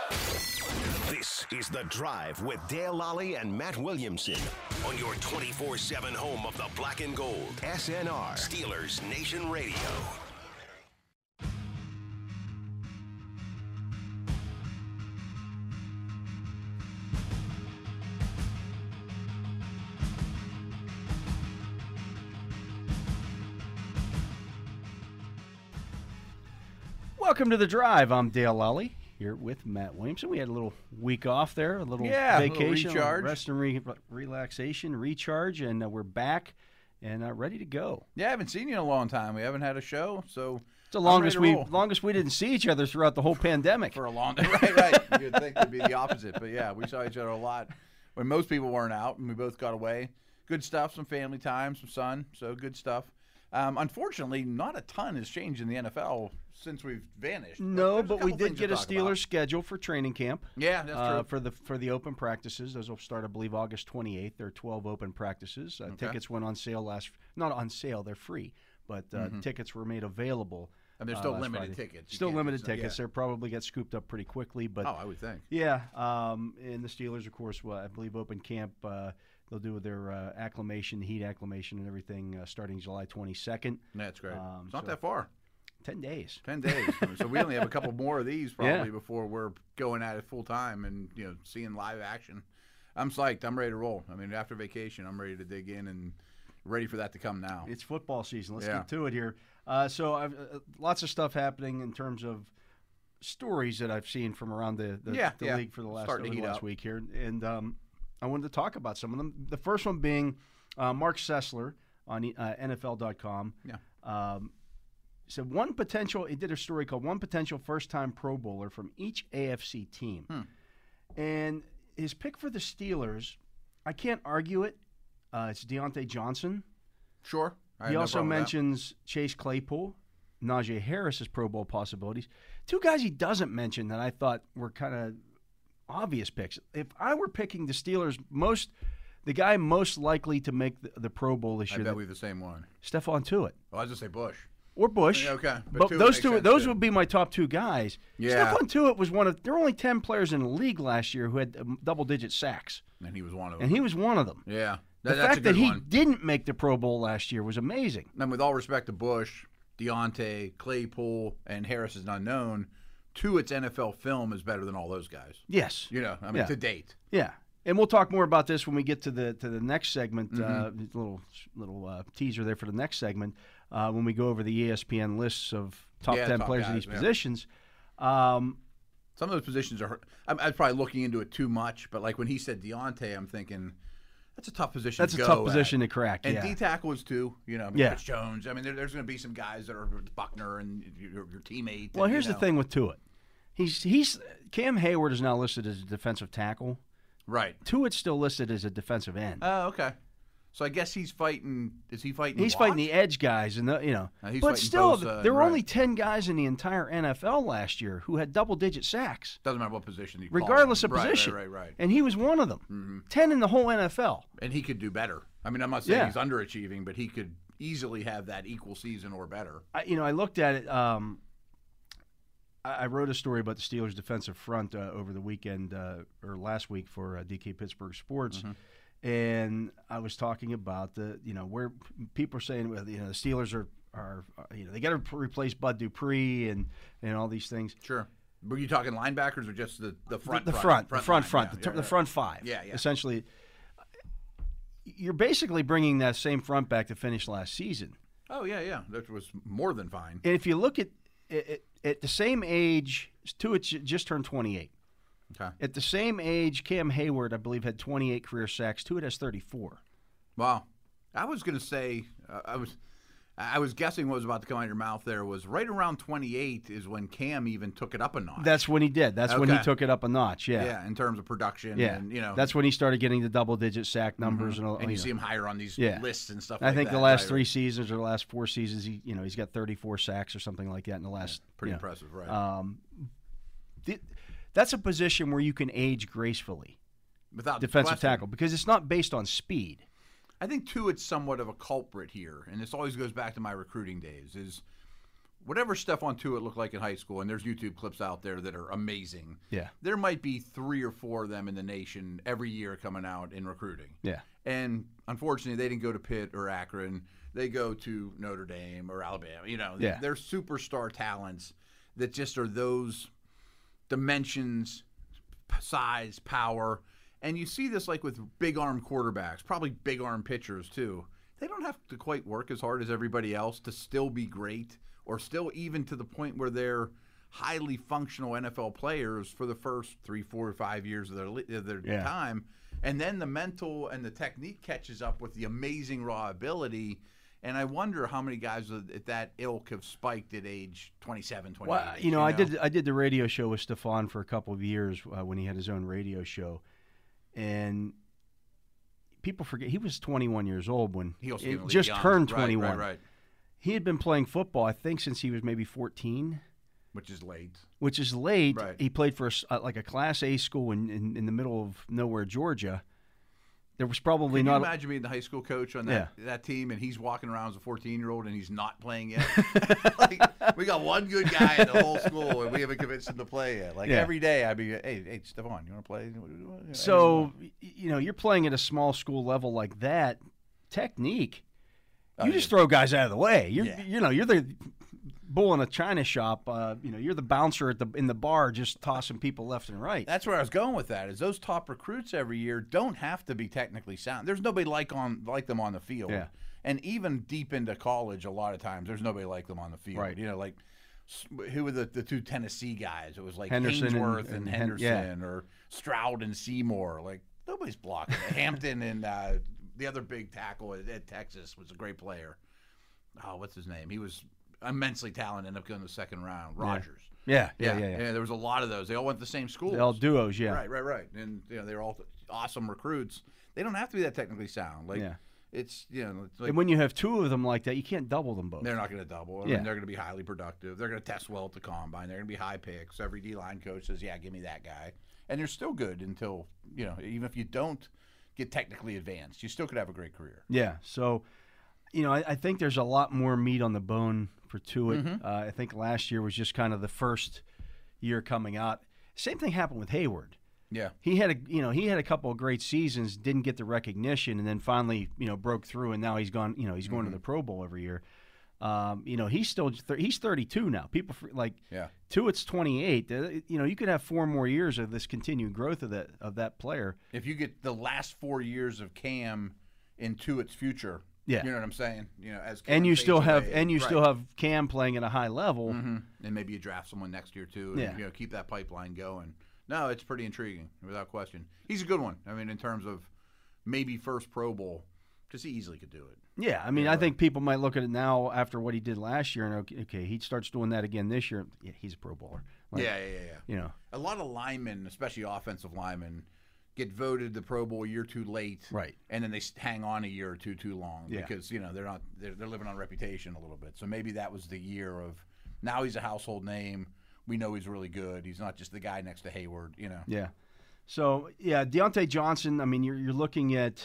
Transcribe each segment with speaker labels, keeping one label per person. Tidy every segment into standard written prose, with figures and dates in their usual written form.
Speaker 1: This is The Drive with Dale Lally and Matt Williamson on your 24/7 home of the black and gold. SNR, Steelers Nation Radio.
Speaker 2: Welcome to The Drive. I'm Dale Lally here with Matt Williamson. We had a little week off there, a little vacation,
Speaker 3: a little recharge.
Speaker 2: Rest and relaxation, recharge, and we're back and ready to go.
Speaker 3: Yeah, I haven't seen you in a long time. We haven't had a show, so
Speaker 2: it's the longest we didn't see each other throughout the whole pandemic.
Speaker 3: For a long time. Right. You'd think it'd be the opposite, but yeah, we saw each other a lot when most people weren't out, and we both got away. Good stuff, some family time, some sun, so good stuff. Unfortunately, not a ton has changed in the NFL since we've vanished.
Speaker 2: No, but we did get a Steelers schedule for training camp.
Speaker 3: Yeah, that's true.
Speaker 2: For the open practices. Those will start, I believe, August 28th. There are 12 open practices. Tickets went on sale not on sale, they're free, but tickets were made available.
Speaker 3: And they're still limited tickets.
Speaker 2: Still limited tickets. They'll probably get scooped up pretty quickly. But
Speaker 3: I would think.
Speaker 2: Yeah, and the Steelers, of course, I believe open camp, they'll do their heat acclimation and everything starting July 22nd.
Speaker 3: That's great. It's not that far.
Speaker 2: 10 days.
Speaker 3: 10 days. So we only have a couple more of these probably before we're going at it full time and seeing live action. I'm psyched. I'm ready to roll. I mean, after vacation, I'm ready to dig in and ready for that to come now.
Speaker 2: It's football season. Let's get to it here. So I've lots of stuff happening in terms of stories that I've seen from around the league for the last week here, and I wanted to talk about some of them. The first one being Mark Sessler on NFL.com. Yeah. Said he did a story called One Potential First-Time Pro Bowler from Each AFC Team. And his pick for the Steelers, I can't argue it. It's Deontay Johnson.
Speaker 3: Sure.
Speaker 2: He also mentions Chase Claypool, Najee Harris as Pro Bowl possibilities. Two guys he doesn't mention that I thought were kind of obvious picks. If I were picking the Steelers, the guy most likely to make the Pro Bowl this year.
Speaker 3: I bet we have the same one.
Speaker 2: Stephon Tuitt.
Speaker 3: Oh, I was going to say Bush.
Speaker 2: Or Bush.
Speaker 3: Okay.
Speaker 2: But those would be my top two guys. Yeah. Stephon Tuitt was there were only 10 players in the league last year who had double-digit sacks.
Speaker 3: And he was one of them. Yeah.
Speaker 2: The fact that he didn't make the Pro Bowl last year was amazing.
Speaker 3: And with all respect to Bush, Deontay, Claypool, and Harris is unknown, Tuitt's NFL film is better than all those guys.
Speaker 2: Yes.
Speaker 3: To date.
Speaker 2: Yeah. And we'll talk more about this when we get to the next segment. Little teaser there for the next segment when we go over the ESPN lists of top 10 players in these positions.
Speaker 3: Some of those positions are. I was probably looking into it too much, but like when he said Deontay, I'm thinking that's a tough position.
Speaker 2: That's a tough position to crack.
Speaker 3: And D tackle is too. Rich Jones. I mean, there's going to be some guys that are Buckner and your teammate.
Speaker 2: Well, here's the thing with Tuitt. He's Cam Hayward is now listed as a defensive tackle.
Speaker 3: Right.
Speaker 2: Tuitt's still listed as a defensive end.
Speaker 3: Oh, okay. So I guess he's fighting. Is he fighting?
Speaker 2: He's fighting the edge guys, and but still, there were only 10 guys in the entire NFL last year who had double-digit sacks.
Speaker 3: Doesn't matter what position you
Speaker 2: regardless of position.
Speaker 3: Right.
Speaker 2: And he was one of them. Mm-hmm. 10 in the whole NFL.
Speaker 3: And he could do better. I mean, I'm not saying he's underachieving, but he could easily have that equal season or better.
Speaker 2: I looked at it. I wrote a story about the Steelers' defensive front over the weekend or last week for DK Pittsburgh Sports. Mm-hmm. And I was talking about where people are saying the Steelers are they got to replace Bud Dupree and all these things.
Speaker 3: Sure. Were you talking linebackers or just the front?
Speaker 2: The front five.
Speaker 3: Yeah.
Speaker 2: Essentially, you're basically bringing that same front back to finish last season.
Speaker 3: Oh yeah. That was more than fine.
Speaker 2: And if you look at the same age, Tuitt just turned 28.
Speaker 3: Okay.
Speaker 2: At the same age, Cam Hayward, I believe, had 28 career sacks. Tuitt has 34.
Speaker 3: Wow. I was going to say, I was guessing what was about to come out of your mouth there was right around 28 is when Cam even took it up a notch.
Speaker 2: That's when he did. That's when he took it up a notch,
Speaker 3: Yeah, in terms of production.
Speaker 2: Yeah.
Speaker 3: And,
Speaker 2: that's when he started getting the double-digit sack numbers.
Speaker 3: Mm-hmm. And you see him higher on these lists and stuff like that.
Speaker 2: I think the last 3 seasons or the last 4 seasons, he's got 34 sacks or something like that in the last.
Speaker 3: Pretty impressive, right.
Speaker 2: That's a position where you can age gracefully.
Speaker 3: Without
Speaker 2: defensive tackle, because it's not based on speed.
Speaker 3: I think, too, it's somewhat of a culprit here, and this always goes back to my recruiting days, is whatever Stephon Tuitt looked like in high school, and there's YouTube clips out there that are amazing.
Speaker 2: Yeah.
Speaker 3: There might be 3 or 4 of them in the nation every year coming out in recruiting.
Speaker 2: Yeah.
Speaker 3: And unfortunately, they didn't go to Pitt or Akron. They go to Notre Dame or Alabama. They're superstar talents that just are those dimensions, size, power. And you see this like with big arm quarterbacks, probably big arm pitchers too. They don't have to quite work as hard as everybody else to still be great, or still even to the point where they're highly functional NFL players for the first 3, 4, or 5 years of their time. And then the mental and the technique catches up with the amazing raw ability. And I wonder how many guys at that ilk have spiked at age 27, 28.
Speaker 2: Well, I did the radio show with Stephon for a couple of years when he had his own radio show. And people forget he was 21 years old when he just turned 21.
Speaker 3: Right.
Speaker 2: He had been playing football, I think, since he was maybe 14.
Speaker 3: Which is late.
Speaker 2: Right. He played for a Class A school in the middle of nowhere, Georgia. There was probably not.
Speaker 3: Can you imagine being the high school coach on that team, and he's walking around as a 14-year-old, and he's not playing yet? We got one good guy in the whole school, and we haven't convinced him to play yet. Every day, I'd be, hey, Stephon, you want to play?
Speaker 2: So, you're playing at a small school level like that. Technique, you just throw guys out of the way. You're the bull in a china shop. You're the bouncer in the bar, just tossing people left and right.
Speaker 3: That's where I was going with that. Is those top recruits every year don't have to be technically sound. There's nobody like them on the field.
Speaker 2: Yeah.
Speaker 3: And even deep into college, a lot of times there's nobody like them on the field.
Speaker 2: Right.
Speaker 3: Who were the 2 Tennessee guys? It was like
Speaker 2: Henderson
Speaker 3: Haynesworth and Henderson, or Stroud and Seymour. Like nobody's blocking it. Hampton and the other big tackle at Texas was a great player. Oh, what's his name? He was immensely talented, ended up going to the second round. Rogers.
Speaker 2: Yeah.
Speaker 3: There was a lot of those. They all went to the same schools.
Speaker 2: They all duos, yeah.
Speaker 3: Right. And they were all awesome recruits. They don't have to be that technically sound. It's
Speaker 2: and when you have 2 of them like that, you can't double them both.
Speaker 3: They're not going to double. I mean, they're going to be highly productive. They're going to test well at the combine. They're going to be high picks. Every D-line coach says, "Yeah, give me that guy," and they're still good until even if you don't get technically advanced, you still could have a great career.
Speaker 2: Yeah. So, I think there's a lot more meat on the bone for Tuitt.
Speaker 3: Mm-hmm.
Speaker 2: I think last year was just kind of the first year coming out. Same thing happened with Hayward.
Speaker 3: Yeah.
Speaker 2: He had a couple of great seasons, didn't get the recognition, and then finally, broke through, and now he's gone, he's going to the Pro Bowl every year. He's 32 now. People Tuitt's 28. You could have 4 more years of this continued growth of that player.
Speaker 3: If you get the last 4 years of Cam in Tuitt's future.
Speaker 2: Yeah.
Speaker 3: You know what I'm saying? As
Speaker 2: Cam still have still have Cam playing at a high level.
Speaker 3: Mm-hmm. And maybe you draft someone next year too, and keep that pipeline going. No, it's pretty intriguing, without question. He's a good one. I mean, in terms of maybe first Pro Bowl, because he easily could do it.
Speaker 2: Yeah, I mean, I think people might look at it now after what he did last year, and okay, he starts doing that again this year. Yeah, he's a Pro Bowler.
Speaker 3: Yeah. A lot of linemen, especially offensive linemen, get voted the Pro Bowl a year too late,
Speaker 2: right?
Speaker 3: And then they hang on a year or two too long because they're living on reputation a little bit. So maybe that was the year of now he's a household name. We know he's really good. He's not just the guy next to Hayward,
Speaker 2: Yeah. So Deontay Johnson. I mean, you're looking at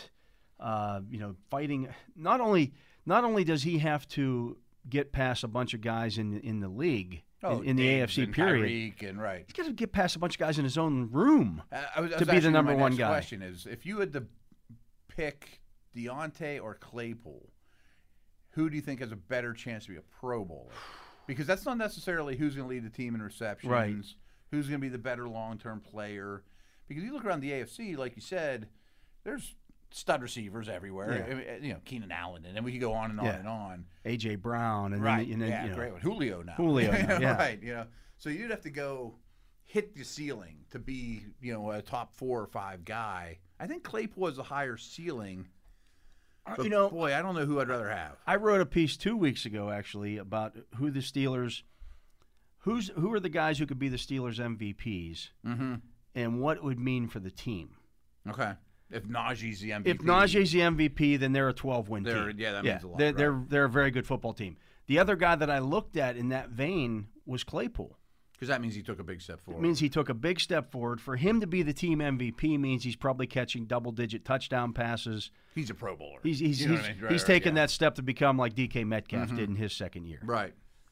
Speaker 2: fighting. Not only does he have to get past a bunch of guys in the league. In the AFC period,
Speaker 3: Tyreek,
Speaker 2: he's got to get past a bunch of guys in his own room to be the number one guy.
Speaker 3: My question is, if you had to pick Deontay or Claypool, who do you think has a better chance to be a Pro Bowler? Because that's not necessarily who's going to lead the team in receptions,
Speaker 2: right?
Speaker 3: Who's going to be the better long-term player. Because you look around the AFC, like you said, there's stud receivers everywhere.
Speaker 2: Yeah.
Speaker 3: Keenan Allen, and then we could go on and on and on.
Speaker 2: A.J. Brown, and
Speaker 3: great one. Julio now.
Speaker 2: Right.
Speaker 3: So you'd have to go hit the ceiling to be, a top 4 or 5 guy. I think Claypool has a higher ceiling. But boy, I don't know who I'd rather have.
Speaker 2: I wrote a piece 2 weeks ago, actually, about who the Steelers, who are the guys who could be the Steelers MVPs, and what it would mean for the team.
Speaker 3: Okay. If Najee's the MVP.
Speaker 2: If Najee's the MVP, then they're a 12-win team.
Speaker 3: Yeah, that means a lot.
Speaker 2: They're a very good football team. The other guy that I looked at in that vein was Claypool.
Speaker 3: Because that means he took a big step forward.
Speaker 2: It means he took a big step forward. For him to be the team MVP means he's probably catching double-digit touchdown passes.
Speaker 3: He's a Pro Bowler.
Speaker 2: He's taken that step to become like DK Metcalf did in his second year.
Speaker 3: Right.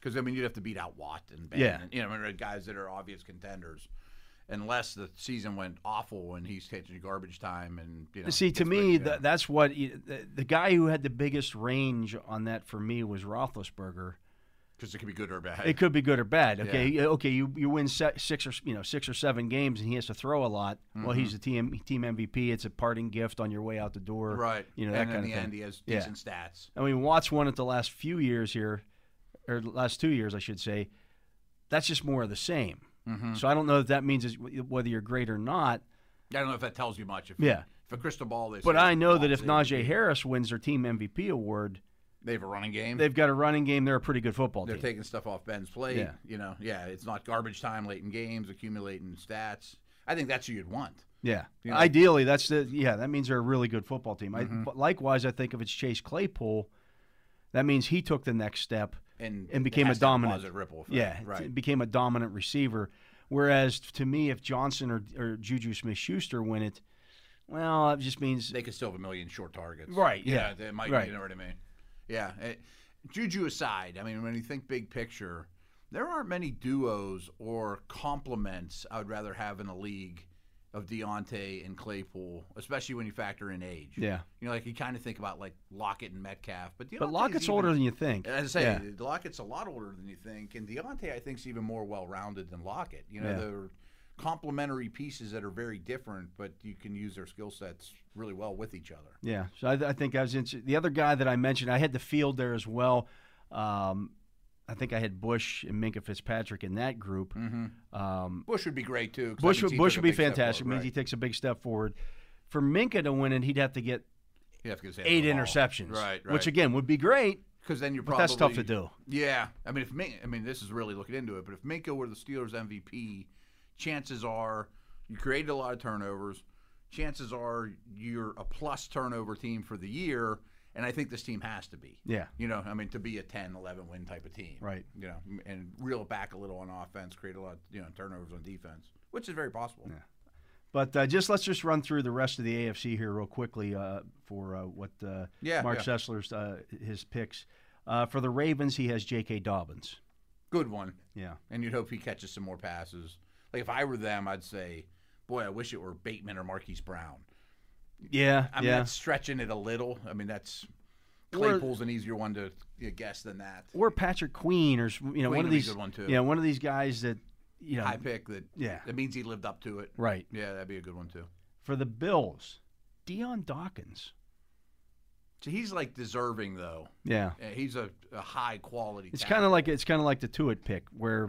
Speaker 3: Because, I mean, you'd have to beat out Watt and Ben, and, guys that are obvious contenders. Unless the season went awful and he's taking garbage time and
Speaker 2: See, to me, that's what the guy who had the biggest range on that for me was Roethlisberger.
Speaker 3: Because it could be good or bad.
Speaker 2: It could be good or bad. Okay, you win 6 or 7 games and he has to throw a lot. Mm-hmm. Well, he's the team MVP. It's a parting gift on your way out the door.
Speaker 3: Right.
Speaker 2: That
Speaker 3: and
Speaker 2: kind
Speaker 3: in
Speaker 2: of
Speaker 3: the
Speaker 2: thing.
Speaker 3: end, he has decent stats.
Speaker 2: I mean, Watt's won it the last few years here, or last 2 years, I should say. That's just more of the same. Mm-hmm. So I don't know if that means whether you're great or not.
Speaker 3: I don't know if that tells you much. If a crystal ball is.
Speaker 2: But I know that if Najee Harris wins their team MVP award,
Speaker 3: they have a running game.
Speaker 2: They've got a running game. They're a pretty good football
Speaker 3: team.
Speaker 2: They're
Speaker 3: taking stuff off Ben's plate. Yeah. It's not garbage time late in games, accumulating stats. I think that's who you'd want.
Speaker 2: Yeah. Ideally, that means they're a really good football team. Mm-hmm. But likewise, I think if it's Chase Claypool, that means he took the next step and became a dominant
Speaker 3: ripple effect.
Speaker 2: Yeah,
Speaker 3: right.
Speaker 2: Became a dominant receiver. Whereas to me, if Johnson or Juju Smith-Schuster win it, well, that just means
Speaker 3: they could still have a million short targets.
Speaker 2: Right.
Speaker 3: Yeah. They might. You know what I mean? Yeah. Juju aside, I mean, when you think big picture, there aren't many duos or complements I would rather have in a league of Deontay and Claypool, especially when you factor in age.
Speaker 2: Yeah.
Speaker 3: Like you kind of think about like Lockett and Metcalf, but
Speaker 2: Lockett's older than you think.
Speaker 3: As I say, Lockett's a lot older than you think, and Deontay I think is even more well-rounded than Lockett. They're complementary pieces that are very different, but you can use their skill sets really well with each other.
Speaker 2: Yeah. So I think I was the other guy that I mentioned. I had the field there as well. I think I had Bush and Minkah Fitzpatrick in that group.
Speaker 3: Mm-hmm. Bush would be great too.
Speaker 2: Bush would be fantastic. It means he takes a big step forward. For Minkah to win it, he'd have to get 8 interceptions,
Speaker 3: right?
Speaker 2: Which again would be great.
Speaker 3: Because then you're
Speaker 2: but that's tough to do.
Speaker 3: Yeah, I mean, this is really looking into it. But if Minkah were the Steelers MVP, chances are you created a lot of turnovers. Chances are you're a plus turnover team for the year. And I think this team has to be.
Speaker 2: Yeah.
Speaker 3: To be a 10, 11 win type of team.
Speaker 2: Right.
Speaker 3: And reel it back a little on offense, create a lot of, turnovers on defense, which is very possible.
Speaker 2: Yeah. But let's just run through the rest of the AFC here real quickly for what Mark Sessler's his picks. For the Ravens, he has J.K. Dobbins.
Speaker 3: Good one.
Speaker 2: Yeah.
Speaker 3: And you'd hope he catches some more passes. Like if I were them, I'd say, boy, I wish it were Bateman or Marquise Brown.
Speaker 2: Yeah,
Speaker 3: I mean, that's stretching it a little. I mean, that's Claypool's an easier one to guess than that.
Speaker 2: Or Patrick Queen, or
Speaker 3: Queen
Speaker 2: one of these.
Speaker 3: Good one too.
Speaker 2: Yeah, one of these guys that
Speaker 3: high pick that. Yeah, that means he lived up to it.
Speaker 2: Right.
Speaker 3: Yeah, that'd be a good one too.
Speaker 2: For the Bills, Dion Dawkins.
Speaker 3: So he's like deserving though.
Speaker 2: Yeah.
Speaker 3: He's a high quality.
Speaker 2: It's kind of like the Tuitt pick where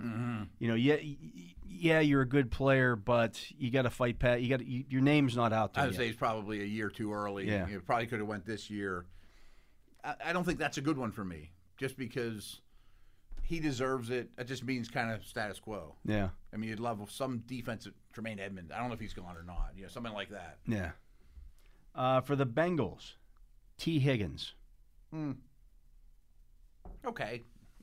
Speaker 2: you're a good player, but you got to fight. Your name's not out there.
Speaker 3: I would say he's probably a year too early.
Speaker 2: Yeah.
Speaker 3: Probably could have went this year. I don't think that's a good one for me, just because he deserves it. It just means kind of status quo.
Speaker 2: Yeah.
Speaker 3: I mean, you'd love some defensive Tremaine Edmonds. I don't know if he's gone or not. Something like that.
Speaker 2: Yeah. For the Bengals, T. Higgins.
Speaker 3: Okay.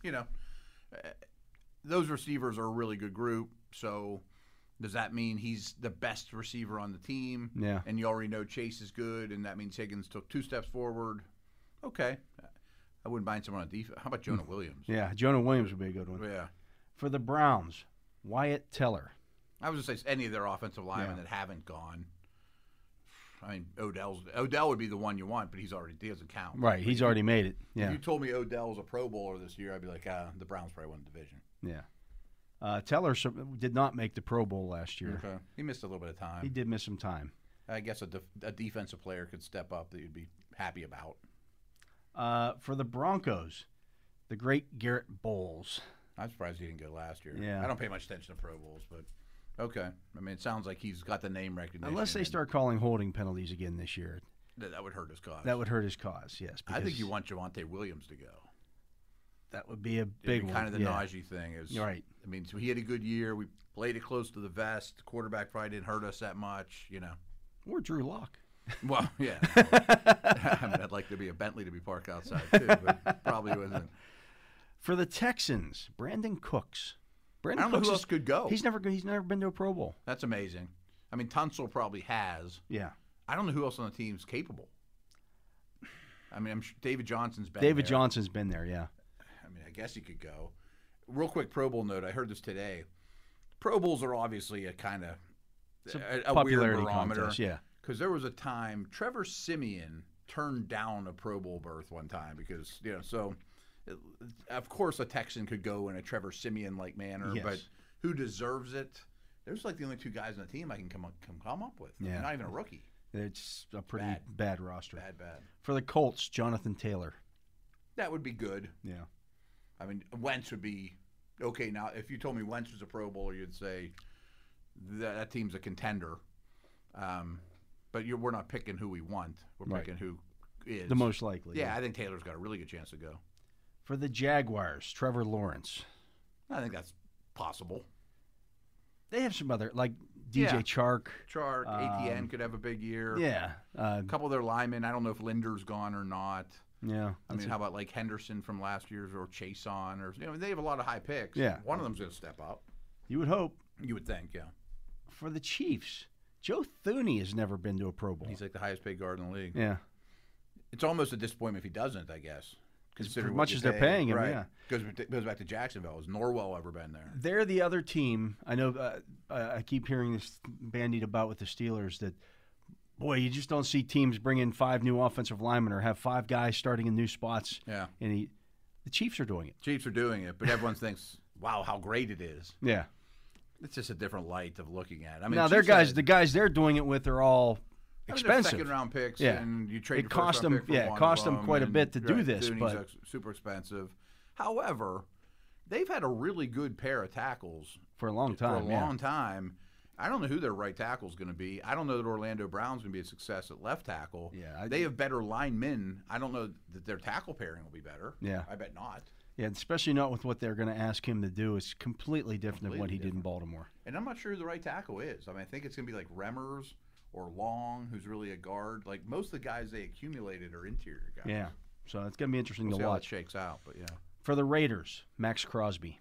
Speaker 3: Those receivers are a really good group. So does that mean he's the best receiver on the team?
Speaker 2: Yeah.
Speaker 3: And you already know Chase is good, and that means Higgins took 2 steps forward. Okay. I wouldn't mind someone on defense. How about Jonah Williams?
Speaker 2: Yeah, Jonah Williams would be a good one.
Speaker 3: Yeah.
Speaker 2: For the Browns, Wyatt Teller.
Speaker 3: I was going to say any of their offensive linemen that haven't gone. I mean, Odell would be the one you want, but he doesn't count.
Speaker 2: Right, he's already made it. Yeah.
Speaker 3: If you told me Odell was a Pro Bowler this year, I'd be like, the Browns probably won the division.
Speaker 2: Yeah. Teller did not make the Pro Bowl last year.
Speaker 3: Okay. He missed a little bit of time.
Speaker 2: He did miss some time.
Speaker 3: I guess a defensive player could step up that you'd be happy about.
Speaker 2: For the Broncos, the great Garrett Bowles.
Speaker 3: I'm surprised he didn't go last year.
Speaker 2: Yeah.
Speaker 3: I don't pay much attention to Pro Bowls, but okay. I mean, it sounds like he's got the name recognition.
Speaker 2: Unless they start calling holding penalties again this year.
Speaker 3: That would hurt his cause.
Speaker 2: That would hurt his cause, yes.
Speaker 3: I think you want Javonte Williams to go.
Speaker 2: That would be a big one.
Speaker 3: Kind of the Najee thing is
Speaker 2: right.
Speaker 3: I mean, so he had a good year. We played it close to the vest. The quarterback probably didn't hurt us that much,
Speaker 2: Or Drew Lock.
Speaker 3: Well, yeah. I mean, I'd like to be a Bentley to be parked outside too, but probably wasn't.
Speaker 2: For the Texans, Brandon Cooks.
Speaker 3: I don't know who else could go.
Speaker 2: He's never been to a Pro Bowl.
Speaker 3: That's amazing. I mean, Tunsil probably has.
Speaker 2: Yeah.
Speaker 3: I don't know who else on the team's capable. I mean, I'm sure David Johnson's been
Speaker 2: there. David Johnson's been there, yeah.
Speaker 3: I mean, I guess he could go. Real quick Pro Bowl note. I heard this today. Pro Bowls are obviously a kind of a weird barometer.
Speaker 2: Contest, yeah.
Speaker 3: Because there was a time Trevor Siemian turned down a Pro Bowl berth one time because, so of course a Texan could go in a Trevor Siemian-like manner, but who deserves it? There's like the only 2 guys on the team I can come up with.
Speaker 2: Yeah.
Speaker 3: Not even a rookie.
Speaker 2: It's a pretty bad roster.
Speaker 3: Bad.
Speaker 2: For the Colts, Jonathan Taylor.
Speaker 3: That would be good.
Speaker 2: Yeah.
Speaker 3: I mean, Wentz would be okay. Now, if you told me Wentz was a Pro Bowler, you'd say that team's a contender. But we're not picking who we want. We're picking who is.
Speaker 2: The most likely.
Speaker 3: Yeah, I think Taylor's got a really good chance to go.
Speaker 2: For the Jaguars, Trevor Lawrence.
Speaker 3: I think that's possible.
Speaker 2: They have some other, like DJ Chark.
Speaker 3: ATN could have a big year.
Speaker 2: Yeah.
Speaker 3: A couple of their linemen. I don't know if Linder's gone or not.
Speaker 2: Yeah.
Speaker 3: I mean, how about like Henderson from last year's or Chason? Or they have a lot of high picks.
Speaker 2: Yeah.
Speaker 3: One of them's going to step up.
Speaker 2: You would hope.
Speaker 3: You would think, yeah.
Speaker 2: For the Chiefs, Joe Thuney has never been to a Pro Bowl.
Speaker 3: He's like the highest paid guard in the league.
Speaker 2: Yeah.
Speaker 3: It's almost a disappointment if he doesn't, I guess.
Speaker 2: As much as they're paying him,
Speaker 3: right. Goes back to Jacksonville. Has Norwell ever been there?
Speaker 2: They're the other team. I know I keep hearing this bandied about with the Steelers that, boy, you just don't see teams bring in 5 new offensive linemen or have 5 guys starting in new spots.
Speaker 3: Yeah.
Speaker 2: And the Chiefs are doing it.
Speaker 3: Chiefs are doing it, but everyone thinks, wow, how great it is.
Speaker 2: Yeah.
Speaker 3: It's just a different light of looking at it. I mean,
Speaker 2: now, the guys they're doing it with are all expensive.
Speaker 3: Second-round picks,
Speaker 2: yeah.
Speaker 3: And you trade
Speaker 2: it cost them,
Speaker 3: it
Speaker 2: cost them quite a bit to do this, but
Speaker 3: super expensive. However, they've had a really good pair of tackles
Speaker 2: for a long time.
Speaker 3: I don't know who their right tackle is going to be. I don't know that Orlando Brown's going to be a success at left tackle.
Speaker 2: Yeah,
Speaker 3: they have better linemen. I don't know that their tackle pairing will be better.
Speaker 2: Yeah,
Speaker 3: I bet not.
Speaker 2: Yeah, especially not with what they're going to ask him to do. It's completely different than what he did in Baltimore.
Speaker 3: And I'm not sure who the right tackle is. I mean, I think it's going to be like Remmers or Long, who's really a guard. Like most of the guys they accumulated are interior guys.
Speaker 2: Yeah, so it's going to be interesting
Speaker 3: to
Speaker 2: watch.
Speaker 3: How it shakes out, but yeah.
Speaker 2: For the Raiders, Max Crosby.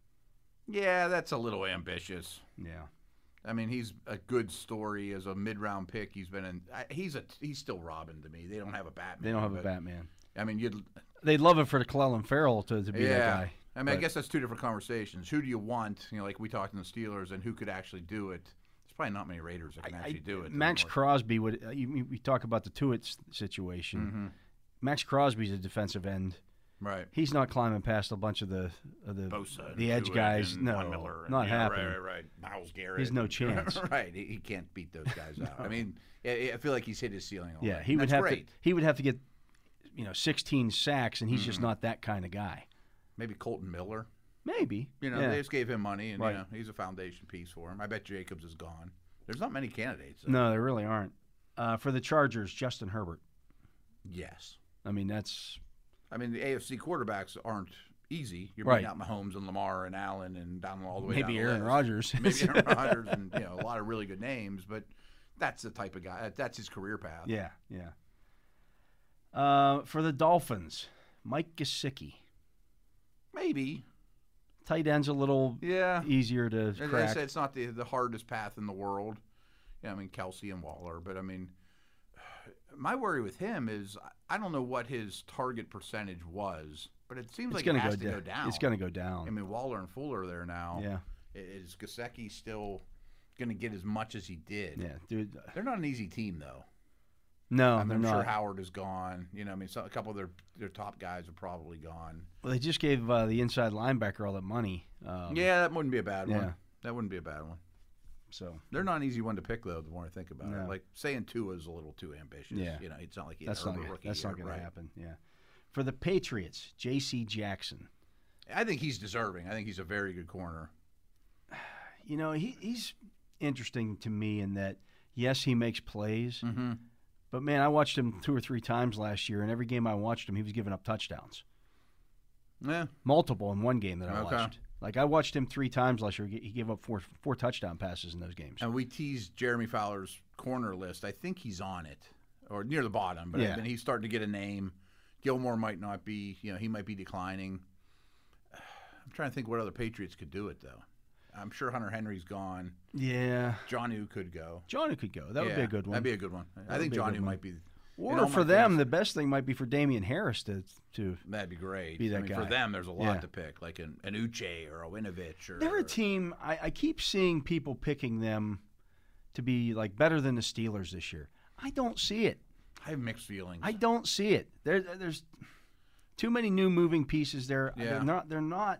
Speaker 3: Yeah, that's a little ambitious.
Speaker 2: Yeah.
Speaker 3: I mean, he's a good story as a mid-round pick. He's been in. He's still Robin to me. They don't have a Batman.
Speaker 2: They don't have a Batman.
Speaker 3: I mean,
Speaker 2: they'd love it for Clelin Ferrell to be that guy.
Speaker 3: I mean, I guess that's 2 different conversations. Who do you want? Like we talked in the Steelers, and who could actually do it? There's probably not many Raiders that can actually do it.
Speaker 2: Max Crosby would. We talk about the Tuitt situation.
Speaker 3: Mm-hmm.
Speaker 2: Max Crosby's a defensive end.
Speaker 3: Right.
Speaker 2: He's not climbing past a bunch of the
Speaker 3: Bosa,
Speaker 2: the edge guys. No,
Speaker 3: Miller
Speaker 2: not happening.
Speaker 3: Right. Miles Garrett.
Speaker 2: He's no chance.
Speaker 3: Right. He can't beat those guys out. I mean, I feel like he's hit his ceiling already.
Speaker 2: Yeah, he would have to get 16 sacks, and he's just not that kind of guy.
Speaker 3: Maybe Colton Miller.
Speaker 2: Maybe.
Speaker 3: They just gave him money, and he's a foundation piece for him. I bet Jacobs is gone. There's not many candidates.
Speaker 2: No, there really aren't. For the Chargers, Justin Herbert.
Speaker 3: Yes.
Speaker 2: I mean, the
Speaker 3: AFC quarterbacks aren't easy. You're beating out Mahomes and Lamar and Allen and down all the way down the
Speaker 2: Aaron Rodgers.
Speaker 3: Maybe Aaron Rodgers and a lot of really good names, but that's the type of guy. That's his career path.
Speaker 2: Yeah. For the Dolphins, Mike Gesicki.
Speaker 3: Maybe.
Speaker 2: Tight end's a little easier to crack.
Speaker 3: I said it's not the hardest path in the world. I mean, Kelsey and Waller, but I mean, my worry with him is I don't know what his target percentage was, but it seems like it has to go down.
Speaker 2: It's going to go down.
Speaker 3: I mean, Waller and Fuller are there now.
Speaker 2: Yeah.
Speaker 3: Is Gesicki still going to get as much as he did?
Speaker 2: Yeah, dude.
Speaker 3: They're not an easy team, though.
Speaker 2: No,
Speaker 3: I'm sure Howard is gone. A couple of their top guys are probably gone.
Speaker 2: Well, they just gave the inside linebacker all that money.
Speaker 3: That wouldn't be a bad one. That wouldn't be a bad one.
Speaker 2: So
Speaker 3: they're not an easy one to pick, though. The more I think about it, like saying Tua is a little too ambitious.
Speaker 2: Yeah,
Speaker 3: it's not like
Speaker 2: that's not
Speaker 3: rookie.
Speaker 2: That's not going to happen. Yeah. For the Patriots, J.C. Jackson.
Speaker 3: I think he's deserving. I think he's a very good corner.
Speaker 2: He's interesting to me in that yes, he makes plays,
Speaker 3: mm-hmm.
Speaker 2: but man, I watched him 2 or 3 times last year, and every game I watched him, he was giving up touchdowns.
Speaker 3: Yeah,
Speaker 2: multiple in one game that I watched. Like, I watched him 3 times last year. He gave up four touchdown passes in those games.
Speaker 3: And we teased Jeremy Fowler's corner list. I think he's on it, or near the bottom. But then he's starting to get a name. Gilmore might not be. He might be declining. I'm trying to think what other Patriots could do it, though. I'm sure Hunter Henry's gone.
Speaker 2: Yeah.
Speaker 3: Jonnu could go.
Speaker 2: Jonnu could go. That would be a good one.
Speaker 3: That'd be a good one. I think Jonnu might be.
Speaker 2: Or for them, the best thing might be for Damian Harris to
Speaker 3: that'd be great.
Speaker 2: Be that guy.
Speaker 3: For them, there's a lot to pick, like an Uche or a Winovich.
Speaker 2: They're a team. I keep seeing people picking them to be like better than the Steelers this year. I don't see it.
Speaker 3: I have mixed feelings.
Speaker 2: I don't see it. There's too many new moving pieces there.
Speaker 3: Yeah.
Speaker 2: They're not.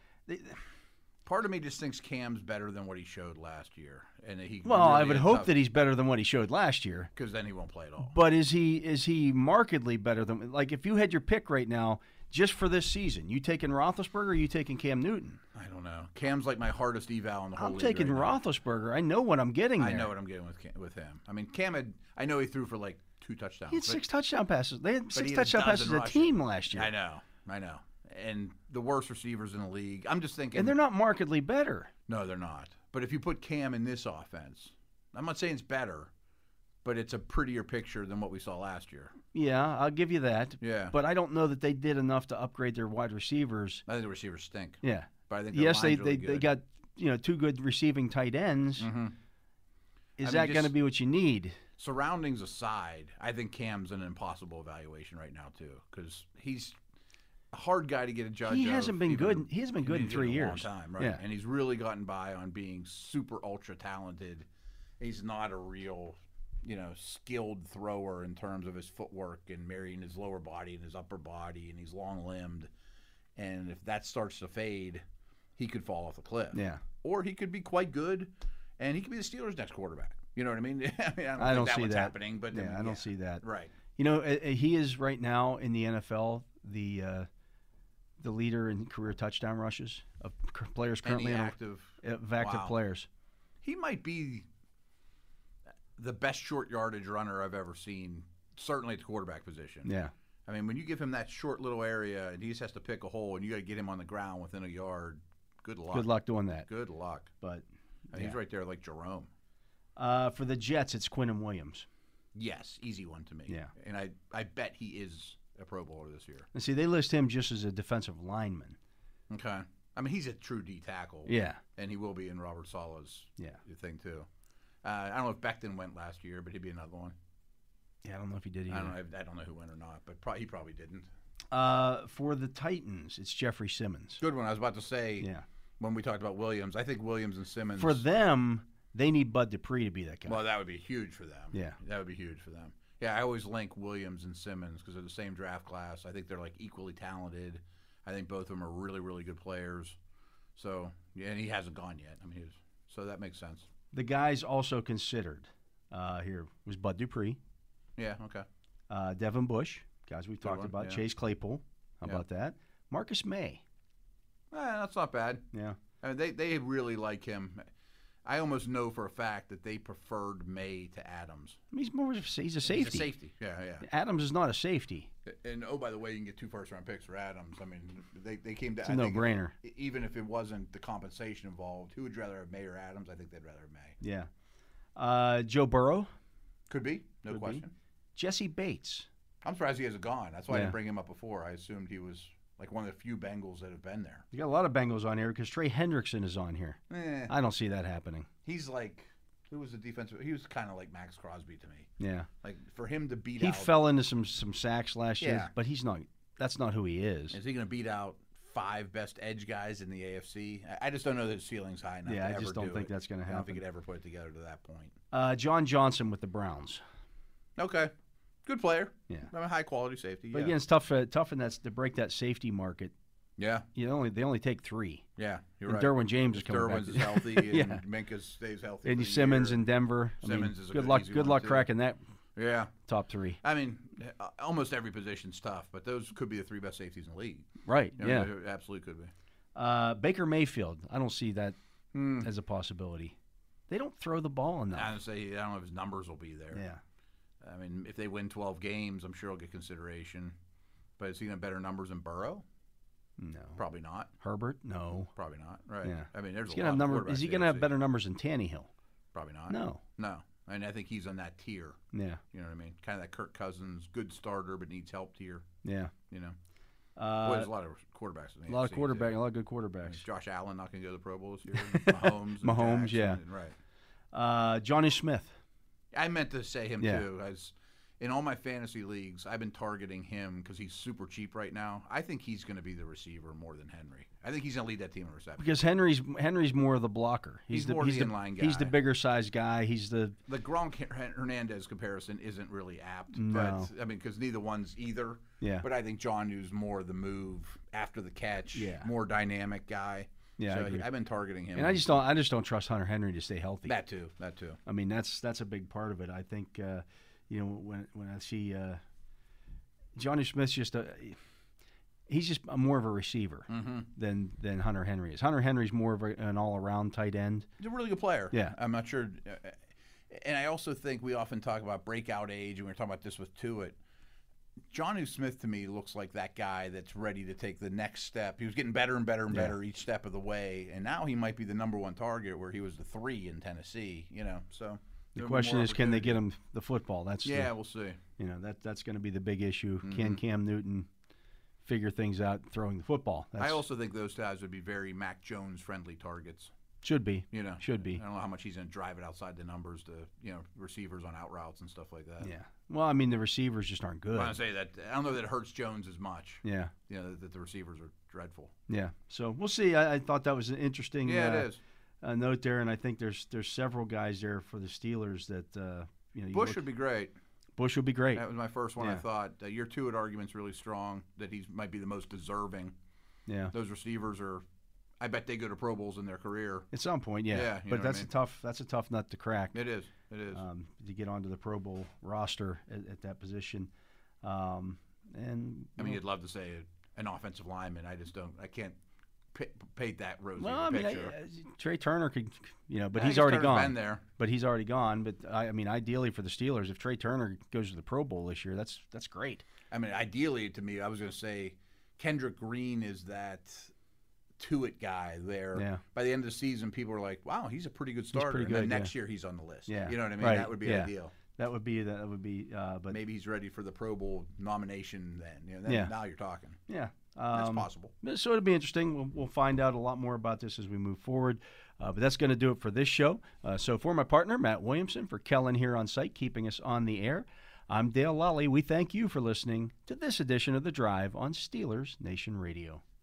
Speaker 3: Part of me just thinks Cam's better than what he showed last year, and
Speaker 2: I would hope that he's better than what he showed last year.
Speaker 3: Because then he won't play at all.
Speaker 2: But is he markedly better than? Like, if you had your pick right now, just for this season, you taking Roethlisberger or you taking Cam Newton?
Speaker 3: I don't know. Cam's like my hardest eval in the whole league.
Speaker 2: I'm taking Roethlisberger. I know what I'm getting there.
Speaker 3: I know what I'm getting with him. I mean, Cam I know he threw for like 2 touchdowns.
Speaker 2: He had 6 touchdown passes. They had 6 touchdown passes as a team last year.
Speaker 3: I know. And the worst receivers in the league. I'm just thinking.
Speaker 2: And they're not markedly better.
Speaker 3: No, they're not. But if you put Cam in this offense, I'm not saying it's better, but it's a prettier picture than what we saw last year.
Speaker 2: Yeah, I'll give you that.
Speaker 3: Yeah.
Speaker 2: But I don't know that they did enough to upgrade their wide receivers.
Speaker 3: I think the receivers stink.
Speaker 2: Yeah.
Speaker 3: But I think
Speaker 2: they got 2 good receiving tight ends.
Speaker 3: Mm-hmm.
Speaker 2: Is that going to be what you need?
Speaker 3: Surroundings aside, I think Cam's an impossible evaluation right now too, because he's a hard guy to get a judge.
Speaker 2: He hasn't been good. He hasn't been good in 3 years.
Speaker 3: A long time, right?
Speaker 2: Yeah.
Speaker 3: And he's really gotten by on being super ultra talented. He's not a real, skilled thrower in terms of his footwork and marrying his lower body and his upper body, and he's long limbed. And if that starts to fade, he could fall off the cliff.
Speaker 2: Yeah.
Speaker 3: Or he could be quite good, and he could be the Steelers' next quarterback. You know what I mean?
Speaker 2: I don't
Speaker 3: think
Speaker 2: see that
Speaker 3: happening, but
Speaker 2: I don't see that.
Speaker 3: Right.
Speaker 2: He is right now in the NFL the leader in career touchdown rushes of players currently
Speaker 3: active
Speaker 2: players.
Speaker 3: He might be the best short yardage runner I've ever seen, certainly at the quarterback position.
Speaker 2: Yeah.
Speaker 3: I mean, when you give him that short little area and he just has to pick a hole and you got to get him on the ground within a yard, good luck.
Speaker 2: Good luck doing that.
Speaker 3: Good luck.
Speaker 2: But
Speaker 3: he's right there like Jerome.
Speaker 2: For the Jets, it's Quinnen Williams.
Speaker 3: Yes, easy one to me.
Speaker 2: Yeah.
Speaker 3: And I bet he is a Pro Bowler this year.
Speaker 2: And see, they list him just as a defensive lineman.
Speaker 3: Okay. I mean, he's a true D tackle.
Speaker 2: Yeah.
Speaker 3: And he will be in Robert Saleh's thing, too. I don't know if Becton went last year, but he'd be another one.
Speaker 2: Yeah, I don't know if he did either.
Speaker 3: I don't know who went or not, but he probably didn't.
Speaker 2: For the Titans, it's Jeffrey Simmons.
Speaker 3: Good one. I was about to say, when we talked about Williams, I think Williams and Simmons.
Speaker 2: For them, they need Bud Dupree to be that guy.
Speaker 3: Well, that would be huge for them.
Speaker 2: Yeah.
Speaker 3: That would be huge for them. Yeah, I always link Williams and Simmons because they're the same draft class. I think they're like equally talented. I think both of them are really, really good players. So, and he hasn't gone yet. I mean, so that makes sense.
Speaker 2: The guys also considered here was Bud Dupree.
Speaker 3: Yeah, okay.
Speaker 2: Devin Bush, guys we've talked about.
Speaker 3: Yeah.
Speaker 2: Chase Claypool. How about that? Marcus May.
Speaker 3: That's not bad.
Speaker 2: Yeah.
Speaker 3: I mean, they really like him. I almost know for a fact that they preferred May to Adams.
Speaker 2: I mean, he's a safety.
Speaker 3: He's a safety, yeah.
Speaker 2: Adams is not a safety.
Speaker 3: And, by the way, you can get 2 first-round picks for Adams. I mean, they came to...
Speaker 2: It's a no-brainer.
Speaker 3: Even if it wasn't the compensation involved, who would rather have May or Adams? I think they'd rather have May.
Speaker 2: Yeah. Joe Burrow.
Speaker 3: Could be, no question.
Speaker 2: Jesse Bates.
Speaker 3: I'm surprised he hasn't gone. That's why I didn't bring him up before. I assumed he was like one of the few Bengals that have been there.
Speaker 2: You got a lot of Bengals on here because Trey Hendrickson is on here. I don't see that happening.
Speaker 3: He's like, who was the defensive? He was kind of like Max Crosby to me.
Speaker 2: Yeah.
Speaker 3: Like for him to beat
Speaker 2: out. He fell into some sacks last year, but he's not. That's not who he is.
Speaker 3: Is he going to beat out 5 best edge guys in the AFC? I just don't know that his ceiling's high enough.
Speaker 2: Yeah, I just don't think that's going to happen.
Speaker 3: I don't think he'd ever put it together to that point.
Speaker 2: John Johnson with the Browns.
Speaker 3: Okay. Good player.
Speaker 2: Yeah.
Speaker 3: A high quality safety.
Speaker 2: But again, it's tough to break that safety market.
Speaker 3: Yeah.
Speaker 2: They only take 3.
Speaker 3: Yeah, you're right.
Speaker 2: Derwin James is coming back.
Speaker 3: Derwin's is healthy, and Minkah stays healthy.
Speaker 2: And Simmons in Denver.
Speaker 3: Simmons is a
Speaker 2: good luck. Good luck cracking that.
Speaker 3: Yeah.
Speaker 2: Top 3.
Speaker 3: I mean, almost every position's tough, but those could be the 3 best safeties in the league.
Speaker 2: Right. Yeah.
Speaker 3: They absolutely could be.
Speaker 2: Baker Mayfield. I don't see that as a possibility. They don't throw the ball enough.
Speaker 3: I don't know if his numbers will be there.
Speaker 2: Yeah.
Speaker 3: I mean, if they win 12 games, I'm sure he'll get consideration. But is he going to have better numbers than Burrow?
Speaker 2: No.
Speaker 3: Probably not.
Speaker 2: Herbert? No.
Speaker 3: Probably not. Right.
Speaker 2: Yeah.
Speaker 3: I mean, there's
Speaker 2: a lot of quarterbacks. Is he going to have better numbers than Tannehill?
Speaker 3: Probably not.
Speaker 2: No.
Speaker 3: No. And I think he's on that tier.
Speaker 2: Yeah.
Speaker 3: You know what I mean? Kind of that Kirk Cousins, good starter but needs help tier.
Speaker 2: Yeah.
Speaker 3: You know? There's a lot of quarterbacks in the AFC.
Speaker 2: A lot of good quarterbacks.
Speaker 3: Is Josh Allen not going to go to the Pro Bowl this year? Mahomes.
Speaker 2: Mahomes, yeah.
Speaker 3: Right.
Speaker 2: Johnny Smith.
Speaker 3: I meant to say him too. in all my fantasy leagues, I've been targeting him because he's super cheap right now. I think he's going to be the receiver more than Henry. I think he's going to lead that team in reception.
Speaker 2: Because Henry's more of the blocker.
Speaker 3: He's more the inline guy.
Speaker 2: He's the bigger size guy. He's the
Speaker 3: Gronk Hernandez comparison isn't really apt.
Speaker 2: No.
Speaker 3: But I mean, because neither one's either.
Speaker 2: Yeah.
Speaker 3: But I think Jonnu's more the move after the catch.
Speaker 2: Yeah.
Speaker 3: More dynamic guy.
Speaker 2: Yeah,
Speaker 3: so I've been targeting him.
Speaker 2: And I just don't trust Hunter Henry to stay healthy.
Speaker 3: That too.
Speaker 2: I mean, that's a big part of it. I think when I see Jonnu Smith's he's just more of a receiver than Hunter Henry is. Hunter Henry's more of an all-around tight end.
Speaker 3: He's a really good player.
Speaker 2: Yeah.
Speaker 3: I'm not sure. And I also think we often talk about breakout age, and we were talking about this with Tuitt. Jonnu Smith, to me, looks like that guy that's ready to take the next step. He was getting better and better and better each step of the way, and now he might be the number one target where he was the 3 in Tennessee. So
Speaker 2: the question is, can they get him the football?
Speaker 3: We'll see.
Speaker 2: That's going to be the big issue. Can Cam Newton figure things out throwing the football?
Speaker 3: I also think those guys would be very Mac Jones friendly targets.
Speaker 2: Should be. Should be.
Speaker 3: I don't know how much he's going to drive it outside the numbers to, receivers on out routes and stuff like that.
Speaker 2: Yeah. Well, I mean, the receivers just aren't good.
Speaker 3: I want to say that I don't know that it hurts Jones as much.
Speaker 2: Yeah.
Speaker 3: That the receivers are dreadful.
Speaker 2: Yeah. So we'll see. I thought that was an interesting
Speaker 3: it is.
Speaker 2: Note there, and I think there's several guys there for the Steelers that
Speaker 3: Bush would be great.
Speaker 2: Bush would be great.
Speaker 3: That was my first one. I thought your Tuitt argument's really strong that he might be the most deserving.
Speaker 2: Yeah.
Speaker 3: Those receivers are. I bet they go to Pro Bowls in their career
Speaker 2: at some point. Yeah. But that's a tough nut to crack.
Speaker 3: It is.
Speaker 2: To get onto the Pro Bowl roster at that position.
Speaker 3: You'd love to say an offensive lineman. I just don't. I can't paint that rosy picture.
Speaker 2: Trey Turner could, but he's already gone.
Speaker 3: Been there.
Speaker 2: But he's already gone. But ideally for the Steelers, if Trey Turner goes to the Pro Bowl this year, that's great.
Speaker 3: I mean, ideally to me, I was going to say Kendrick Green is that Tuitt guy there.
Speaker 2: Yeah.
Speaker 3: By the end of the season, people are like, "Wow, he's a pretty good starter."
Speaker 2: Pretty good,
Speaker 3: and then next year, he's on the list.
Speaker 2: Yeah.
Speaker 3: You know what I mean?
Speaker 2: Right.
Speaker 3: That would be ideal.
Speaker 2: That would be. But
Speaker 3: maybe he's ready for the Pro Bowl nomination. Then, now you're talking.
Speaker 2: Yeah,
Speaker 3: that's possible.
Speaker 2: So it'll be interesting. We'll find out a lot more about this as we move forward. But that's going to do it for this show. So for my partner Matt Williamson, for Kellen here on site, keeping us on the air, I'm Dale Lally. We thank you for listening to this edition of The Drive on Steelers Nation Radio.